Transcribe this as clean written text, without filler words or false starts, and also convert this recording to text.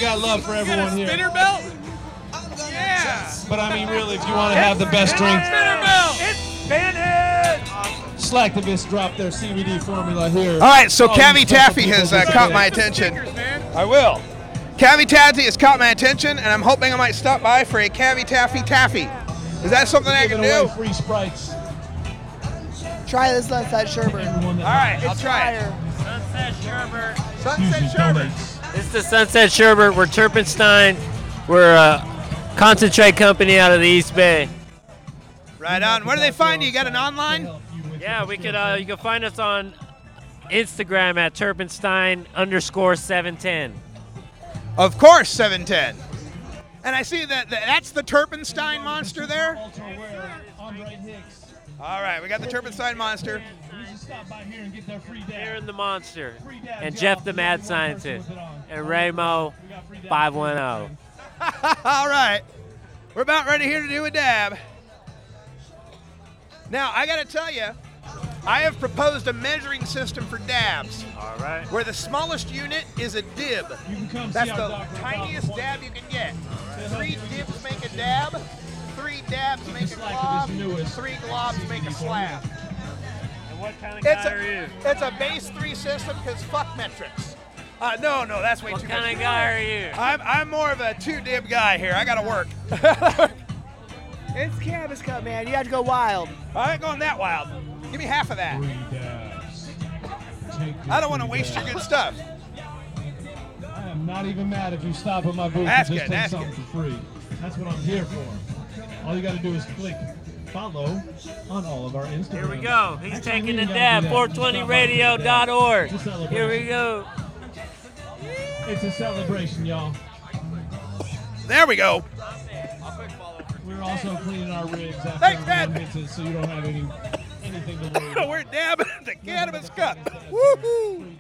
got love for everyone here. Spinner belt? Yeah. But I mean, really, if you want to have the best drink, Spinner belt. It's spinning. Slacktivist dropped their CBD formula here. All right, so Oh, Cavi you Taffy special has people caught today. my attention. I will. Cavi Taffy has caught my attention, and I'm hoping I might stop by for a Cavi Taffy Taffy. Is that something I can Giving away do? free Sprites. Try this Sunset Sherbet. Everyone that All right, I'll It's try it. fire. Sunset Sherbet. Sunset usually Sherbet. donates. This is the Sunset Sherbet. We're Turpenstein. We're a concentrate company out of the East Bay. Right on. Where do they find you? You got an online? Yeah, we could. You can find us on Instagram at Turpenstein_710. Of course, 710. And I see that that's the Turpenstein monster there. Ultra Wear, Andre Hicks. All right, we got the Turpenstein monster. You should stop by here and get their free dab. Aaron the Monster, Free dab and job. Jeff the Mad One person Scientist, with it on. and Raymo We got free dab 510. All right, we're about ready here to do a dab. Now, I got to tell you, I have proposed a measuring system for dabs, All right. where the smallest unit is a dib. You can come That's see the our doctor tiniest about dab you can get. 3 dibs make a dab, 3 dabs make a Slack of glob, his newest 3 globs make a slab. And what kind of It's guy are you? it's a base 3 system because fuck metrics. No, that's way What too kind much. of guy are you? I'm more of a 2 dib guy here. I gotta work. It's Cannabis Cup, man. You have to go wild. I ain't going that wild. Give me half of that. free dabs. Take I don't want to free waste your dabs. good stuff. I am not even mad if you stop at my booth That's and just good, take that's something for free. That's what I'm here for. All you got to do is click follow on all of our Instagram. Here we go. He's Actually, taking we the ain't gotta dab. do that. Just stop by for the dab. 420radio.org. It's a celebration. Here we go. It's a celebration, y'all. There we go. We're also cleaning our rigs after Thanks, everyone Dad. hits it, so you don't have anything to worry about. We're dabbing the cannabis cup. Woohoo!